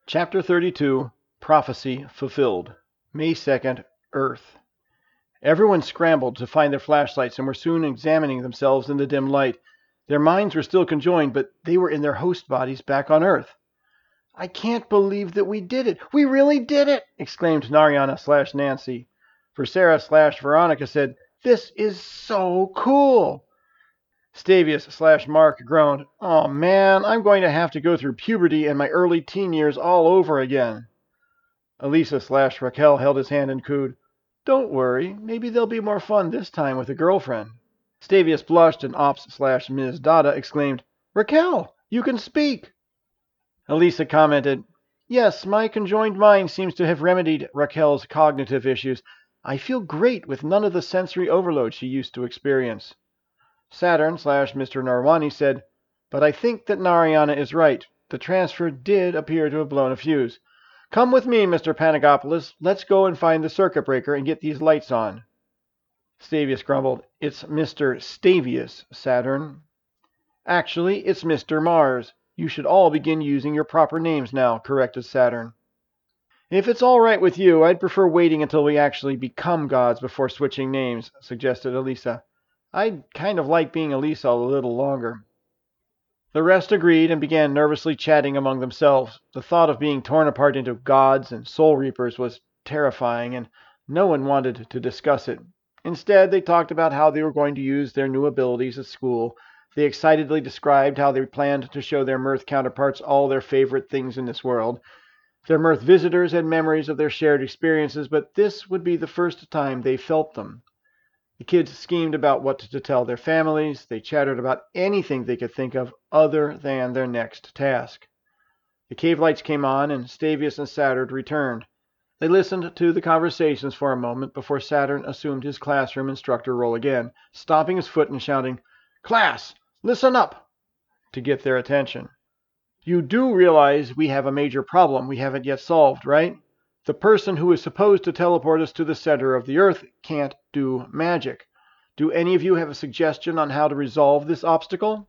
Chapter 32, Prophecy Fulfilled. May 2nd, Earth. Everyone scrambled to find their flashlights and were soon examining themselves in the dim light. Their minds were still conjoined, but they were in their host bodies back on Earth. "I can't believe that we did it! We really did it!" exclaimed Narayana/Nancy. For Sarah/Veronica said, "This is so cool!" Stavius/Mark groaned, "Oh man, I'm going to have to go through puberty and my early teen years all over again." Elisa/Raquel held his hand and cooed, "Don't worry, maybe there'll be more fun this time with a girlfriend." Stavius blushed and Ops/Ms. Dada exclaimed, "Raquel, you can speak!" Elisa commented, "Yes, my conjoined mind seems to have remedied Raquel's cognitive issues. I feel great with none of the sensory overload she used to experience." Saturn/Mr. Narwani said, "But I think that Narayana is right. The transfer did appear to have blown a fuse. Come with me, Mr. Panagopoulos. Let's go and find the circuit breaker and get these lights on." Stavius grumbled, "It's Mr. Stavius, Saturn." "Actually, it's Mr. Mars. You should all begin using your proper names now," corrected Saturn. "If it's all right with you, I'd prefer waiting until we actually become gods before switching names," suggested Elisa. "I'd kind of like being Elisa a little longer." The rest agreed and began nervously chatting among themselves. The thought of being torn apart into gods and soul reapers was terrifying, and no one wanted to discuss it. Instead, they talked about how they were going to use their new abilities at school. They excitedly described how they planned to show their Mirth counterparts all their favorite things in this world. Their Mirth visitors had memories of their shared experiences, but this would be the first time they felt them. The kids schemed about what to tell their families. They chattered about anything they could think of other than their next task. The cave lights came on, and Stavius and Saturn returned. They listened to the conversations for a moment before Saturn assumed his classroom instructor role again, stomping his foot and shouting, "Class, listen up!" to get their attention. "You do realize we have a major problem we haven't yet solved, right? The person who is supposed to teleport us to the center of the Earth can't do magic. Do any of you have a suggestion on how to resolve this obstacle?"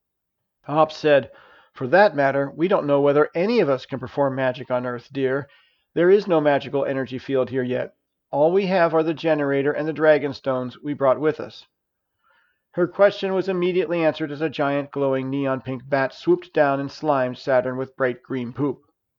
Ops said, "For that matter, we don't know whether any of us can perform magic on Earth, dear. There is no magical energy field here yet. All we have are the generator and the dragon stones we brought with us." Her question was immediately answered as a giant glowing neon pink bat swooped down and slimed Saturn with bright green poop.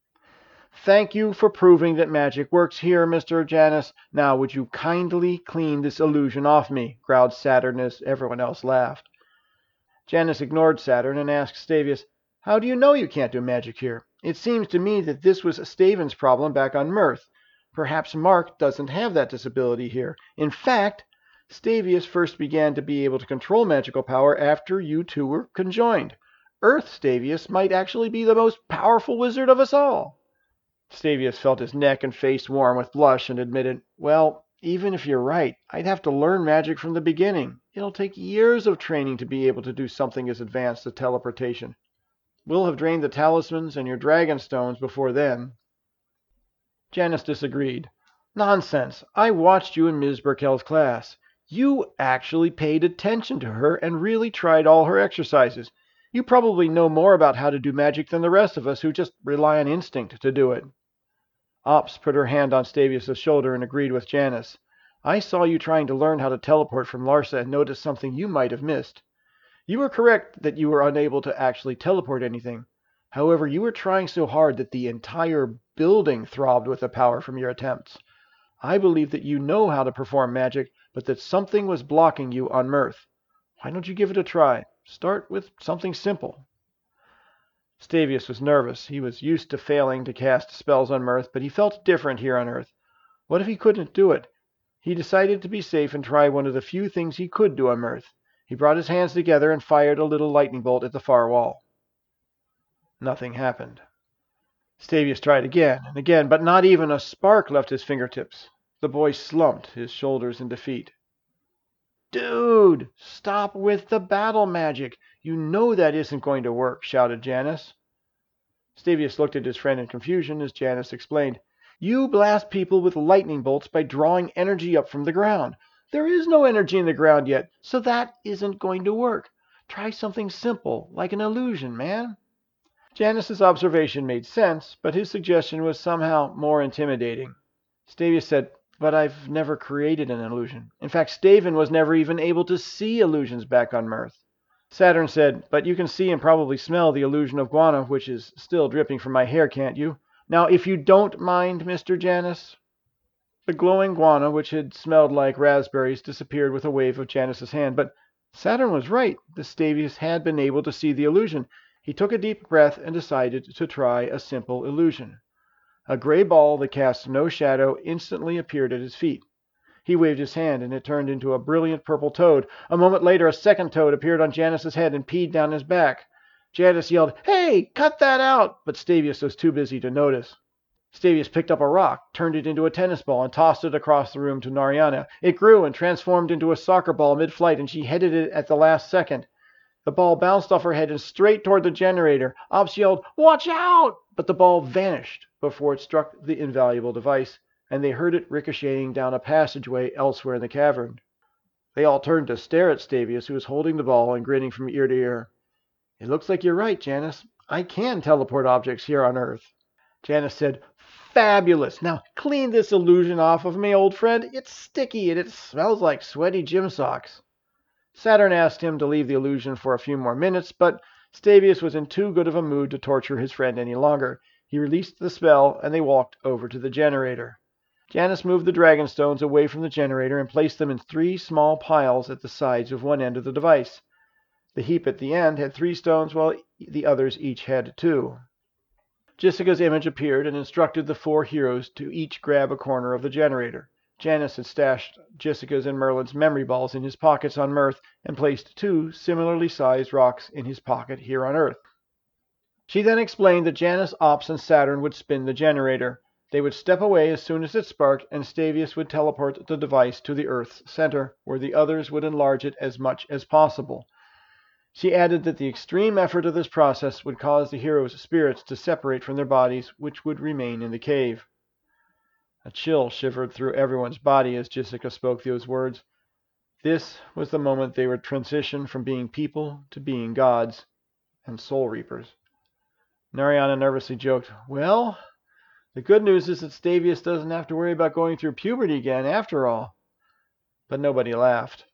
"Thank you for proving that magic works here, Mr. Janus. Now would you kindly clean this illusion off me?" growled Saturn as everyone else laughed. Janus ignored Saturn and asked Stavius, "How do you know you can't do magic here? It seems to me that this was Staven's problem back on Mirth. Perhaps Mark doesn't have that disability here. In fact, Stavius first began to be able to control magical power after you two were conjoined. Earth Stavius might actually be the most powerful wizard of us all." Stavius felt his neck and face warm with blush and admitted, "Well, even if you're right, I'd have to learn magic from the beginning. It'll take years of training to be able to do something as advanced as teleportation. We'll have drained the talismans and your dragon stones before then." Janus disagreed. "Nonsense. I watched you in Ms. Burkell's class. You actually paid attention to her and really tried all her exercises. You probably know more about how to do magic than the rest of us who just rely on instinct to do it." Ops put her hand on Stavius' shoulder and agreed with Janus. "I saw you trying to learn how to teleport from Larsa and noticed something you might have missed. You were correct that you were unable to actually teleport anything. However, you were trying so hard that the entire building throbbed with the power from your attempts. I believe that you know how to perform magic, but that something was blocking you on Mirth. Why don't you give it a try? Start with something simple." Stavius was nervous. He was used to failing to cast spells on Mirth, but he felt different here on Earth. What if he couldn't do it? He decided to be safe and try one of the few things he could do on Mirth. He brought his hands together and fired a little lightning bolt at the far wall. Nothing happened. Stavius tried again and again, but not even a spark left his fingertips. The boy slumped his shoulders in defeat. "Dude, stop with the battle magic. You know that isn't going to work," shouted Janus. Stavius looked at his friend in confusion as Janus explained. "You blast people with lightning bolts by drawing energy up from the ground. There is no energy in the ground yet, so that isn't going to work. Try something simple, like an illusion, man." Janus's observation made sense, but his suggestion was somehow more intimidating. Stavius said, "But I've never created an illusion. In fact, Staven was never even able to see illusions back on Mirth." Saturn said, "But you can see and probably smell the illusion of guano, which is still dripping from my hair, can't you? Now, if you don't mind, Mr. Janus." The glowing guano, which had smelled like raspberries, disappeared with a wave of Janus's hand. But Saturn was right. The Stavius had been able to see the illusion. He took a deep breath and decided to try a simple illusion. A gray ball that cast no shadow instantly appeared at his feet. He waved his hand, and it turned into a brilliant purple toad. A moment later, a second toad appeared on Janus's head and peed down his back. Janus yelled, "Hey, cut that out!" but Stavius was too busy to notice. Stavius picked up a rock, turned it into a tennis ball, and tossed it across the room to Narayana. It grew and transformed into a soccer ball mid-flight, and she headed it at the last second. The ball bounced off her head and straight toward the generator. Ops yelled, "Watch out!" but the ball vanished before it struck the invaluable device, and they heard it ricocheting down a passageway elsewhere in the cavern. They all turned to stare at Stavius, who was holding the ball and grinning from ear to ear. "It looks like you're right, Janus. I can teleport objects here on Earth." Janus said, "Fabulous. Now clean this illusion off of me, old friend. It's sticky and it smells like sweaty gym socks." Saturn asked him to leave the illusion for a few more minutes, but Stavius was in too good of a mood to torture his friend any longer. He released the spell, and they walked over to the generator. Janus moved the dragon stones away from the generator and placed them in 3 small piles at the sides of one end of the device. The heap at the end had 3 stones, while the others each had 2. Jessica's image appeared and instructed the 4 heroes to each grab a corner of the generator. Janus had stashed Jessica's and Merlin's memory balls in his pockets on Mirth and placed 2 similarly sized rocks in his pocket here on Earth. She then explained that Janus, Ops, and Saturn would spin the generator. They would step away as soon as it sparked, and Stavius would teleport the device to the Earth's center, where the others would enlarge it as much as possible. She added that the extreme effort of this process would cause the heroes' spirits to separate from their bodies, which would remain in the cave. A chill shivered through everyone's body as Jessica spoke those words. This was the moment they would transition from being people to being gods and soul reapers. Narayana nervously joked, "Well, the good news is that Stavius doesn't have to worry about going through puberty again after all." But nobody laughed.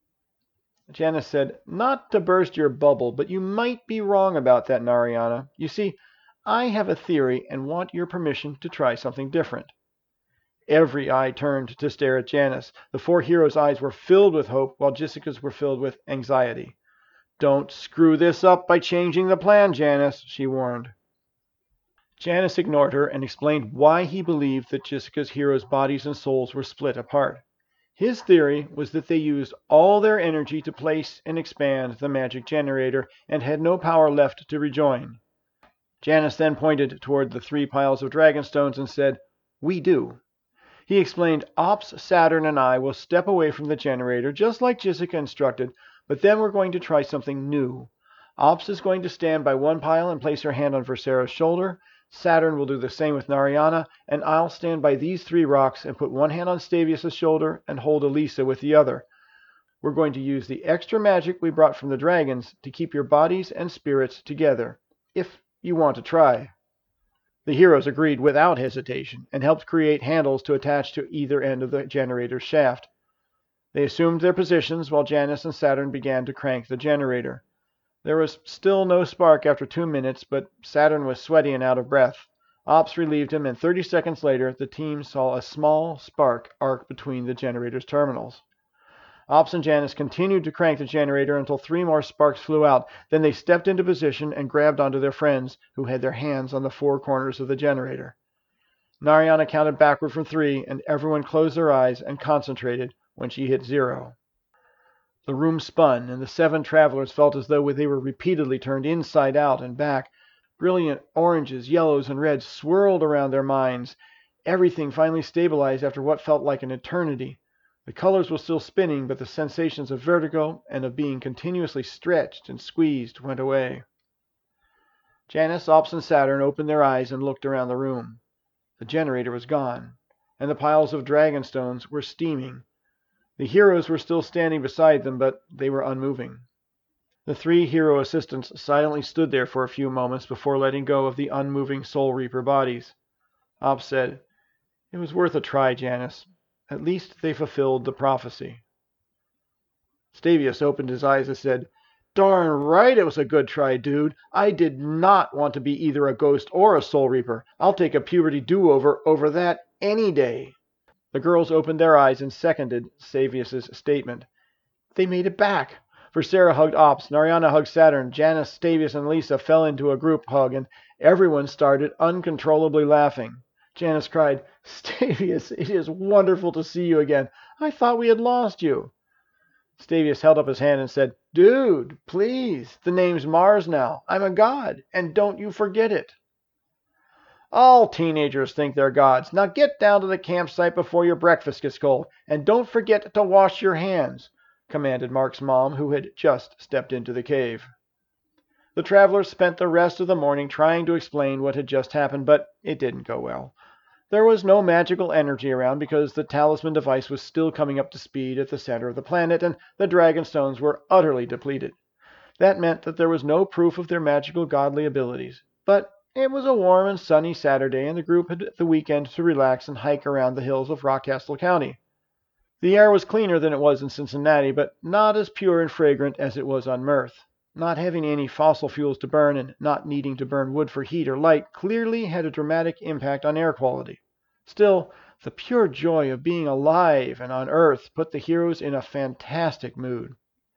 Janus said, "Not to burst your bubble, but you might be wrong about that, Narayana. You see, I have a theory and want your permission to try something different." Every eye turned to stare at Janus. The 4 heroes' eyes were filled with hope, while Jessica's were filled with anxiety. "Don't screw this up by changing the plan, Janus," she warned. Janus ignored her and explained why he believed that Jessica's heroes' bodies and souls were split apart. His theory was that they used all their energy to place and expand the magic generator and had no power left to rejoin. Janus then pointed toward the 3 piles of dragon stones and said, "We do." He explained, "Ops, Saturn, and I will step away from the generator just like Jessica instructed, but then we're going to try something new. Ops is going to stand by one pile and place her hand on Versera's shoulder. Saturn will do the same with Narayana, and I'll stand by these 3 rocks and put one hand on Stavius' shoulder and hold Elisa with the other. We're going to use the extra magic we brought from the dragons to keep your bodies and spirits together, if you want to try." The heroes agreed without hesitation and helped create handles to attach to either end of the generator's shaft. They assumed their positions while Janus and Saturn began to crank the generator. There was still no spark after 2 minutes, but Saturn was sweaty and out of breath. Ops relieved him, and 30 seconds later, the team saw a small spark arc between the generator's terminals. Ops and Janus continued to crank the generator until 3 more sparks flew out. Then they stepped into position and grabbed onto their friends, who had their hands on the 4 corners of the generator. Narayana counted backward from 3, and everyone closed their eyes and concentrated when she hit 0. The room spun, and the 7 travelers felt as though they were repeatedly turned inside out and back. Brilliant oranges, yellows, and reds swirled around their minds. Everything finally stabilized after what felt like an eternity. The colors were still spinning, but the sensations of vertigo and of being continuously stretched and squeezed went away. Janus, Ops, and Saturn opened their eyes and looked around the room. The generator was gone, and the piles of dragon stones were steaming. The heroes were still standing beside them, but they were unmoving. The three hero assistants silently stood there for a few moments before letting go of the unmoving Soul Reaper bodies. Ops said, "It was worth a try, Janus. At least they fulfilled the prophecy." Stavius opened his eyes and said, "Darn right it was a good try, dude. I did not want to be either a ghost or a Soul Reaper. I'll take a puberty do-over over that any day." The girls opened their eyes and seconded Stavius's statement. They made it back. For Sarah hugged Ops, Nariana hugged Saturn, Janus, Stavius, and Lisa fell into a group hug, and everyone started uncontrollably laughing. Janus cried, "Stavius, it is wonderful to see you again. I thought we had lost you." Stavius held up his hand and said, "Dude, please. The name's Mars now. I'm a god, and don't you forget it." "All teenagers think they're gods. Now get down to the campsite before your breakfast gets cold, and don't forget to wash your hands," commanded Mark's mom, who had just stepped into the cave. The travelers spent the rest of the morning trying to explain what had just happened, but it didn't go well. There was no magical energy around because the talisman device was still coming up to speed at the center of the planet, and the dragon stones were utterly depleted. That meant that there was no proof of their magical godly abilities. But it was a warm and sunny Saturday, and the group had the weekend to relax and hike around the hills of Rockcastle County. The air was cleaner than it was in Cincinnati, but not as pure and fragrant as it was on Mirth. Not having any fossil fuels to burn and not needing to burn wood for heat or light clearly had a dramatic impact on air quality. Still, the pure joy of being alive and on Earth put the heroes in a fantastic mood.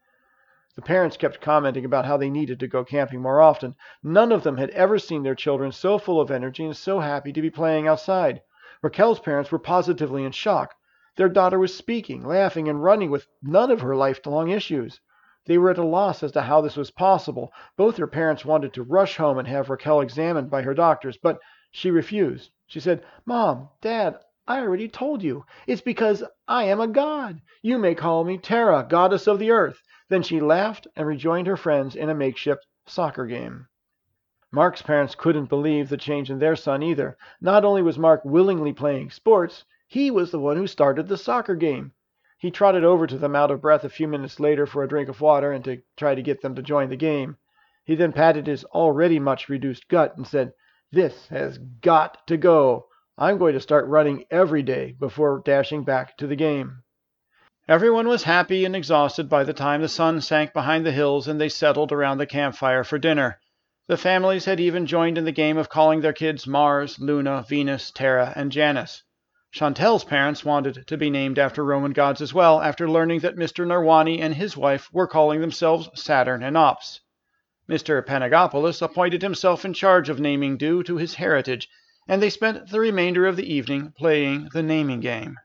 The parents kept commenting about how they needed to go camping more often. None of them had ever seen their children so full of energy and so happy to be playing outside. Raquel's parents were positively in shock. Their daughter was speaking, laughing, and running with none of her lifelong issues. They were at a loss as to how this was possible. Both her parents wanted to rush home and have Raquel examined by her doctors, but she refused. She said, "Mom, Dad, I already told you. It's because I am a god. You may call me Terra, goddess of the earth." Then she laughed and rejoined her friends in a makeshift soccer game. Mark's parents couldn't believe the change in their son either. Not only was Mark willingly playing sports, he was the one who started the soccer game. He trotted over to them out of breath a few minutes later for a drink of water and to try to get them to join the game. He then patted his already much reduced gut and said, "This has got to go. I'm going to start running every day before dashing back to the game." Everyone was happy and exhausted by the time the sun sank behind the hills and they settled around the campfire for dinner. The families had even joined in the game of calling their kids Mars, Luna, Venus, Terra, and Janus. Chantel's parents wanted to be named after Roman gods as well, after learning that Mr. Narwani and his wife were calling themselves Saturn and Ops. Mr. Panagopoulos appointed himself in charge of naming due to his heritage, and they spent the remainder of the evening playing the naming game.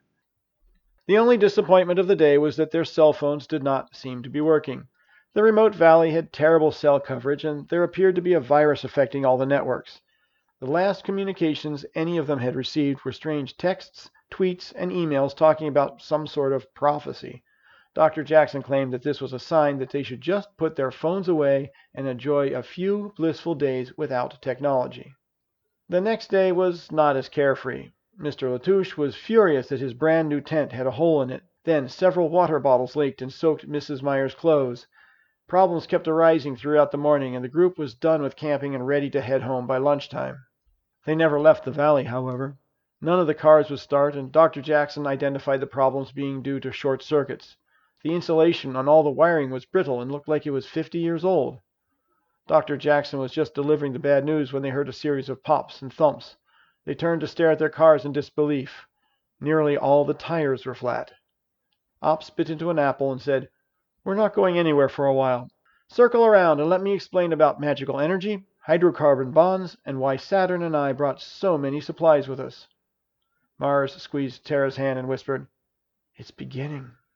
The only disappointment of the day was that their cell phones did not seem to be working. The remote valley had terrible cell coverage, and there appeared to be a virus affecting all the networks. The last communications any of them had received were strange texts, tweets, and emails talking about some sort of prophecy. Dr. Jackson claimed that this was a sign that they should just put their phones away and enjoy a few blissful days without technology. The next day was not as carefree. Mr. Latouche was furious that his brand new tent had a hole in it. Then several water bottles leaked and soaked Mrs. Meyer's clothes. Problems kept arising throughout the morning, and the group was done with camping and ready to head home by lunchtime. They never left the valley, however. None of the cars would start, and Dr. Jackson identified the problems being due to short circuits. The insulation on all the wiring was brittle and looked like it was 50 years old. Dr. Jackson was just delivering the bad news when they heard a series of pops and thumps. They turned to stare at their cars in disbelief. Nearly all the tires were flat. Ops bit into an apple and said, "We're not going anywhere for a while. Circle around and let me explain about magical energy, hydrocarbon bonds, and why Saturn and I brought so many supplies with us." Mars squeezed Terra's hand and whispered, "It's beginning."